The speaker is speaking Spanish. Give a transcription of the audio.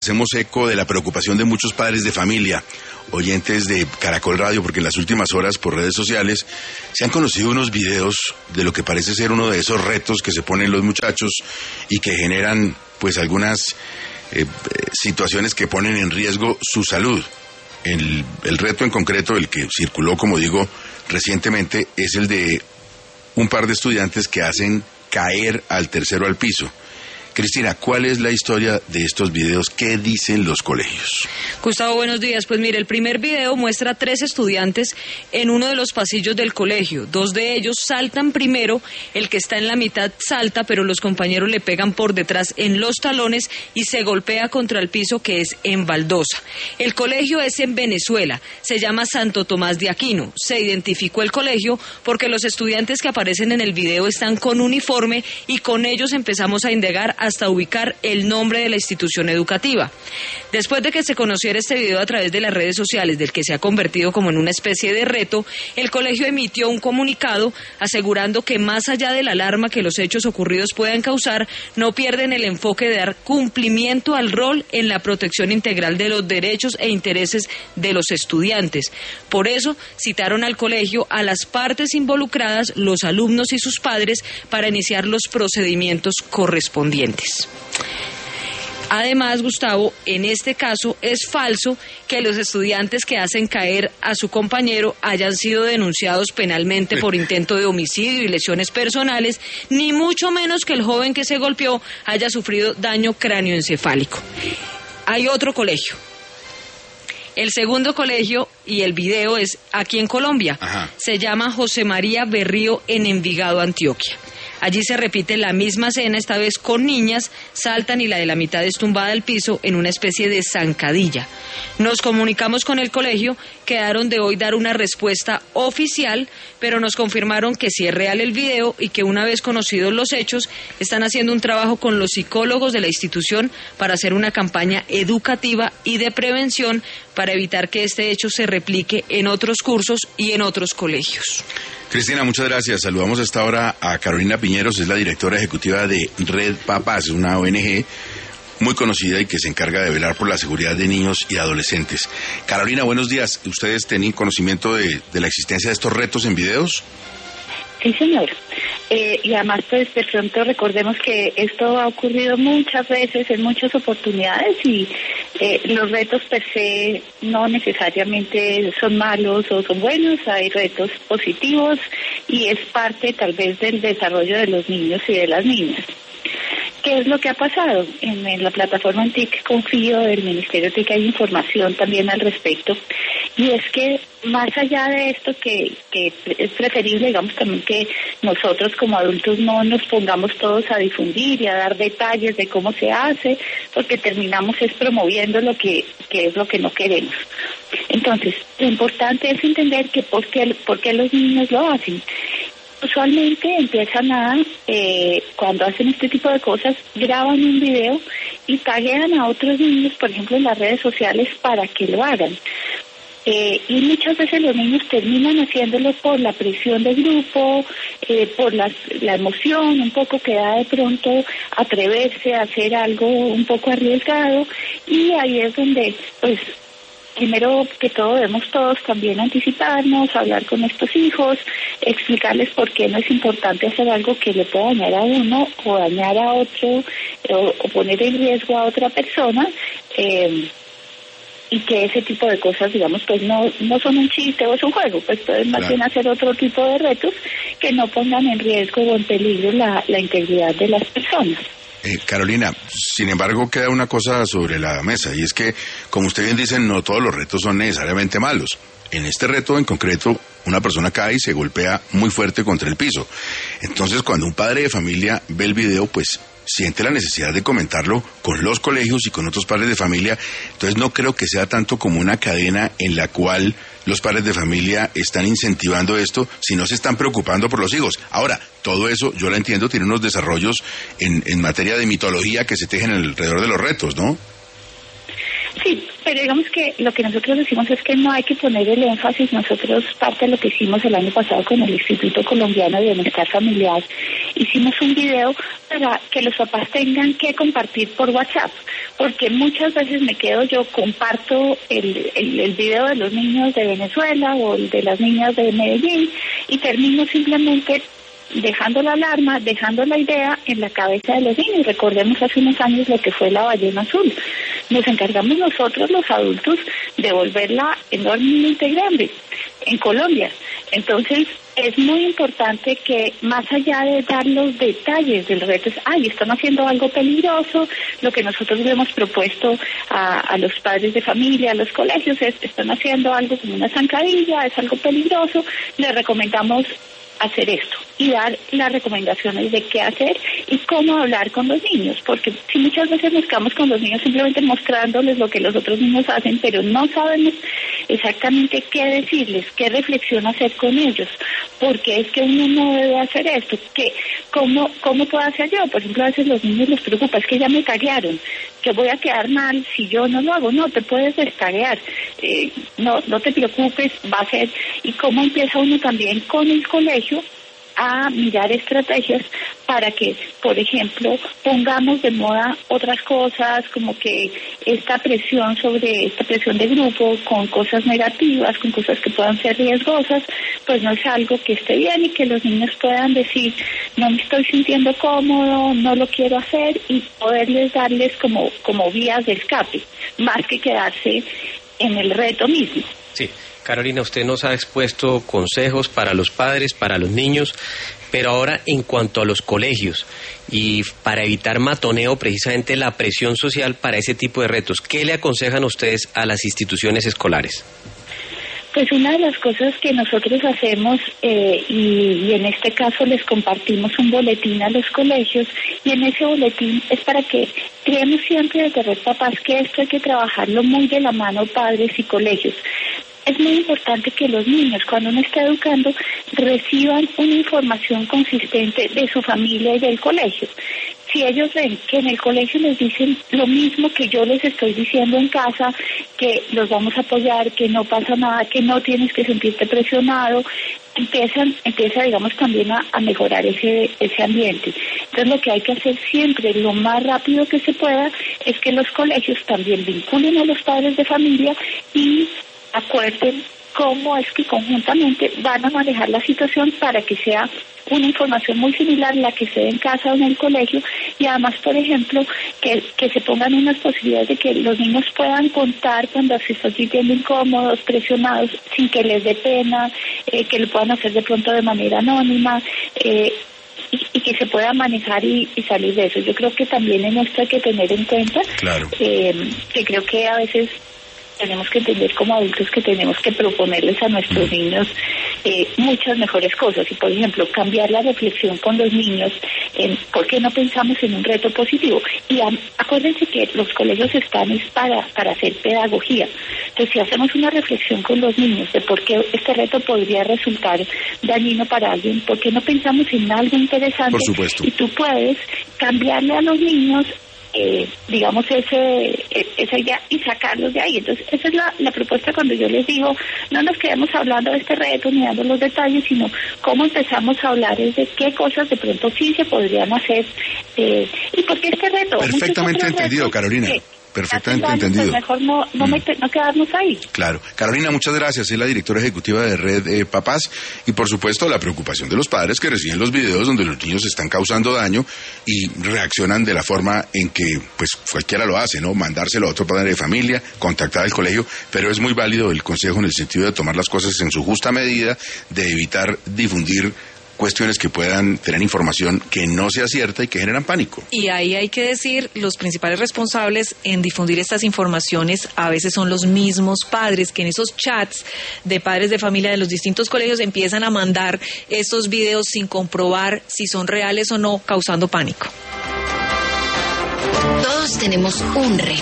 Hacemos eco de la preocupación de muchos padres de familia, oyentes de Caracol Radio, porque en las últimas horas por redes sociales se han conocido unos videos de lo que parece ser uno de esos retos que se ponen los muchachos y que generan pues algunas situaciones que ponen en riesgo su salud. El reto en concreto, el que circuló, como digo, recientemente, es el de un par de estudiantes que hacen caer al tercero al piso. Cristina, ¿cuál es la historia de estos videos? ¿Qué dicen los colegios? Gustavo, buenos días. Pues mire, el primer video muestra a 3 estudiantes en uno de los pasillos del colegio. 2 de ellos saltan primero, el que está en la mitad salta, pero los compañeros le pegan por detrás en los talones y se golpea contra el piso, que es en baldosa. El colegio es en Venezuela, se llama Santo Tomás de Aquino. Se identificó el colegio porque los estudiantes que aparecen en el video están con uniforme y con ellos empezamos a indagar hasta ubicar el nombre de la institución educativa. Después de que se conociera este video a través de las redes sociales, del que se ha convertido como en una especie de reto, el colegio emitió un comunicado asegurando que más allá de la alarma que los hechos ocurridos puedan causar, no pierden el enfoque de dar cumplimiento al rol en la protección integral de los derechos e intereses de los estudiantes. Por eso citaron al colegio a las partes involucradas, los alumnos y sus padres, para iniciar los procedimientos correspondientes. Además, Gustavo, en este caso es falso que los estudiantes que hacen caer a su compañero hayan sido denunciados penalmente por intento de homicidio y lesiones personales, ni mucho menos que el joven que se golpeó haya sufrido daño cráneoencefálico. Hay otro colegio. El segundo colegio, y el video es aquí en Colombia. Ajá. Se llama José María Berrío en Envigado, Antioquia. Allí se repite la misma escena, esta vez con niñas, saltan y la de la mitad es tumbada al piso en una especie de zancadilla. Nos comunicamos con el colegio, quedaron de hoy dar una respuesta oficial, pero nos confirmaron que sí es real el video y que una vez conocidos los hechos, están haciendo un trabajo con los psicólogos de la institución para hacer una campaña educativa y de prevención para evitar que este hecho se replique en otros cursos y en otros colegios. Cristina, muchas gracias. Saludamos a esta hora a Carolina Piñeros, es la directora ejecutiva de Red Papás, una ONG muy conocida y que se encarga de velar por la seguridad de niños y adolescentes. Carolina, buenos días. ¿Ustedes tenían conocimiento de la existencia de estos retos en videos? Sí, señor. Y además, pues, de pronto recordemos que esto ha ocurrido muchas veces, en muchas oportunidades, y los retos per se no necesariamente son malos o son buenos, hay retos positivos y es parte tal vez del desarrollo de los niños y de las niñas. ¿Qué es lo que ha pasado? En la plataforma en TIC Confío del Ministerio TIC hay información también al respecto, y es que más allá de esto que es preferible, digamos, también que nosotros como adultos no nos pongamos todos a difundir y a dar detalles de cómo se hace, porque terminamos es promoviendo lo que es lo que no queremos. Entonces, lo importante es entender que por qué los niños lo hacen. Usualmente empiezan cuando hacen este tipo de cosas, graban un video y taguean a otros niños, por ejemplo, en las redes sociales para que lo hagan. Y muchas veces los niños terminan haciéndolo por la presión del grupo, por la emoción un poco que da de pronto atreverse a hacer algo un poco arriesgado, y ahí es donde, pues, primero que todo debemos todos también anticiparnos, hablar con nuestros hijos, explicarles por qué no es importante hacer algo que le pueda dañar a uno o dañar a otro o poner en riesgo a otra persona, y que ese tipo de cosas, digamos, pues no son un chiste o es un juego, pues pueden más bien hacer otro tipo de retos que no pongan en riesgo o en peligro la integridad de las personas. Carolina, sin embargo, queda una cosa sobre la mesa, y es que, como usted bien dice, no todos los retos son necesariamente malos. En este reto en concreto, una persona cae y se golpea muy fuerte contra el piso. Entonces, cuando un padre de familia ve el video, pues siente la necesidad de comentarlo con los colegios y con otros padres de familia. Entonces, no creo que sea tanto como una cadena en la cual los padres de familia están incentivando esto, sino se están preocupando por los hijos. Ahora, todo eso, yo lo entiendo, tiene unos desarrollos en materia de mitología que se tejen alrededor de los retos, ¿no? Sí, pero digamos que lo que nosotros decimos es que no hay que poner el énfasis. Nosotros, parte de lo que hicimos el año pasado con el Instituto Colombiano de Bienestar Familiar, hicimos un video para que los papás tengan que compartir por WhatsApp, porque muchas veces me quedo yo, comparto el video de los niños de Venezuela o el de las niñas de Medellín y termino simplemente dejando la alarma, dejando la idea en la cabeza de los niños. Recordemos hace unos años lo que fue la ballena azul. Nos encargamos nosotros, los adultos, de volverla enormemente grande en Colombia. Entonces, es muy importante que más allá de dar los detalles del reto, están haciendo algo peligroso, lo que nosotros le hemos propuesto a los padres de familia, a los colegios, están haciendo algo como una zancadilla, es algo peligroso, les recomendamos hacer esto y dar las recomendaciones de qué hacer y cómo hablar con los niños, porque si muchas veces nos quedamos con los niños simplemente mostrándoles lo que los otros niños hacen, pero no sabemos exactamente qué decirles, qué reflexión hacer con ellos, porque es que uno no debe hacer esto, que cómo puedo hacer yo. Por ejemplo, a veces los niños les preocupa, es que ya me taguearon, que voy a quedar mal si yo no lo hago. No, te puedes destaguear, no te preocupes, va a ser. Y cómo empieza uno también con el colegio a mirar estrategias para que, por ejemplo, pongamos de moda otras cosas, como que esta presión de grupo con cosas negativas, con cosas que puedan ser riesgosas, pues no es algo que esté bien y que los niños puedan decir, no me estoy sintiendo cómodo, no lo quiero hacer, y poderles darles como vías de escape, más que quedarse en el reto mismo. Sí. Carolina, usted nos ha expuesto consejos para los padres, para los niños, pero ahora en cuanto a los colegios y para evitar matoneo, precisamente la presión social para ese tipo de retos, ¿qué le aconsejan ustedes a las instituciones escolares? Pues una de las cosas que nosotros hacemos, y en este caso les compartimos un boletín a los colegios, y en ese boletín es para que creemos siempre desde Red Papás que esto hay que trabajarlo muy de la mano padres y colegios. Es muy importante que los niños, cuando uno está educando, reciban una información consistente de su familia y del colegio. Si ellos ven que en el colegio les dicen lo mismo que yo les estoy diciendo en casa, que los vamos a apoyar, que no pasa nada, que no tienes que sentirte presionado, empieza digamos también a mejorar ese ambiente. Entonces lo que hay que hacer siempre, lo más rápido que se pueda, es que los colegios también vinculen a los padres de familia y acuerden cómo es que conjuntamente van a manejar la situación para que sea una información muy similar la que se dé en casa o en el colegio, y además, por ejemplo, que se pongan unas posibilidades de que los niños puedan contar cuando se están sintiendo incómodos, presionados, sin que les dé pena, que lo puedan hacer de pronto de manera anónima, y que se pueda manejar y salir de eso. Yo creo que también en esto hay que tener en cuenta, claro, que creo que a veces tenemos que entender como adultos que tenemos que proponerles a nuestros niños muchas mejores cosas, y por ejemplo cambiar la reflexión con los niños en por qué no pensamos en un reto positivo. Y acuérdense que los colegios están para hacer pedagogía. Entonces, si hacemos una reflexión con los niños de por qué este reto podría resultar dañino para alguien, por qué no pensamos en algo interesante, por supuesto, y tú puedes cambiarle a los niños digamos esa idea y sacarlos de ahí. Entonces esa es la propuesta cuando yo les digo, no nos quedemos hablando de este reto ni dando los detalles, sino cómo empezamos a hablar es de qué cosas de pronto sí se podrían hacer, y por qué este reto. Perfectamente entendido, retos, Carolina. Perfectamente entendido. Mejor no quedarnos ahí. Claro. Carolina, muchas gracias. Es la directora ejecutiva de Red Papás, y por supuesto la preocupación de los padres que reciben los videos donde los niños están causando daño y reaccionan de la forma en que pues cualquiera lo hace, ¿no? Mandárselo a otro padre de familia, contactar al colegio, pero es muy válido el consejo en el sentido de tomar las cosas en su justa medida, de evitar difundir cuestiones que puedan tener información que no sea cierta y que generan pánico. Y ahí hay que decir, los principales responsables en difundir estas informaciones a veces son los mismos padres, que en esos chats de padres de familia de los distintos colegios empiezan a mandar estos videos sin comprobar si son reales o no, causando pánico. Todos tenemos un reto.